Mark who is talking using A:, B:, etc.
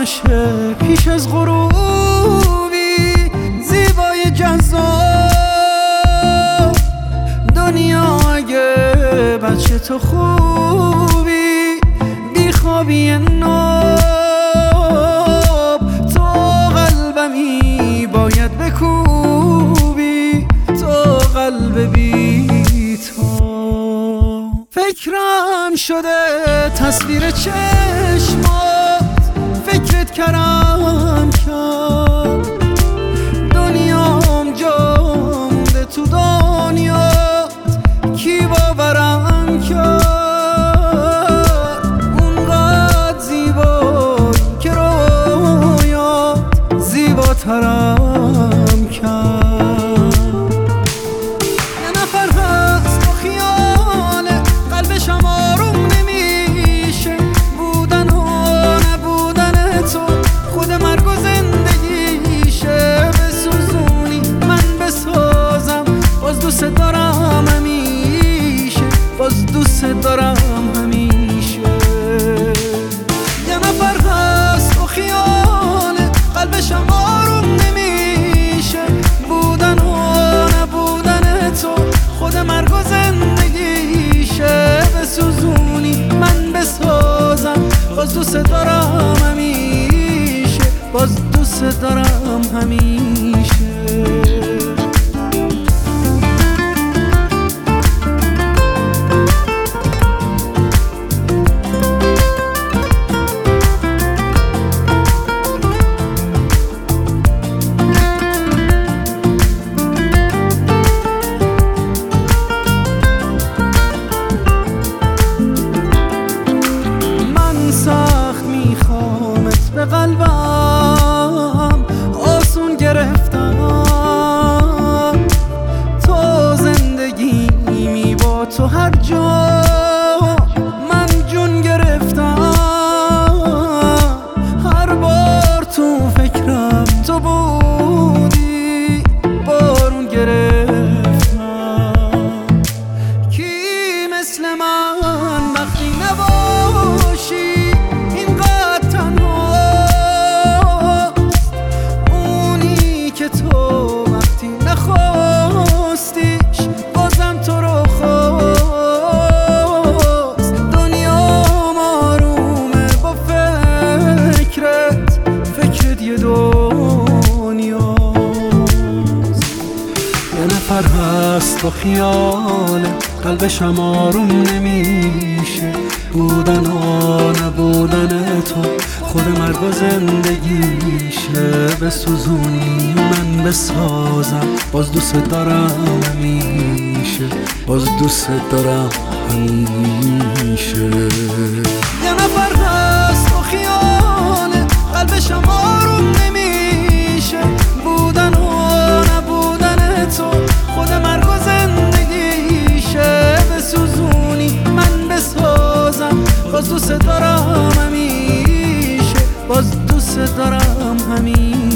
A: باشه پیش از غروبی زیبای جذاب دنیا اگه بچه تو خوبی بیخوابی ناب تو قلبمی باید بکوبی تو قلب بی تو فکرم شده تصویر چشمات فکرت کردم کرد دنیام جامده تو دنیات کی باورم کرد اونقدر زیبایی که رویات زیباترم کرد یه نفر هست با خیال قلبشم آروم نمیشه بودن و نبودن تو خود مرگ و زندگیشه بسوزونی من بسازم باز دوست دارم همیشه باز دوست دارم همیشه یه نفر هست با خیال قلبشم آروم نمیشه بودن و نبودن تو خود مرگ و زندگیشه بسوزونی من بسازم باز دوست دارم همیشه باز دوست دارم همیشه به قلبم آسون گرفتم تو زندگیمی با تو هر جا من جون گرفتم هر بار تو فکرم تو بودی بارون گرفتم کی مثل من وقتی نباشی نفر هست با خیال قلبشم آروم نمیشه بودن و نبودن تو خود مرگ و زندگیشه بسوزونی من بسازم باز دوست دارم همیشه باز دوست دارم همیشه یه نفر هست با خیال قلبشم آروم نمیشه بودن و نبودن تو خود مرگ و زندگیشه بسوزونی من بسازم باز دوست دارم همیشه باز دوست دارم همیشه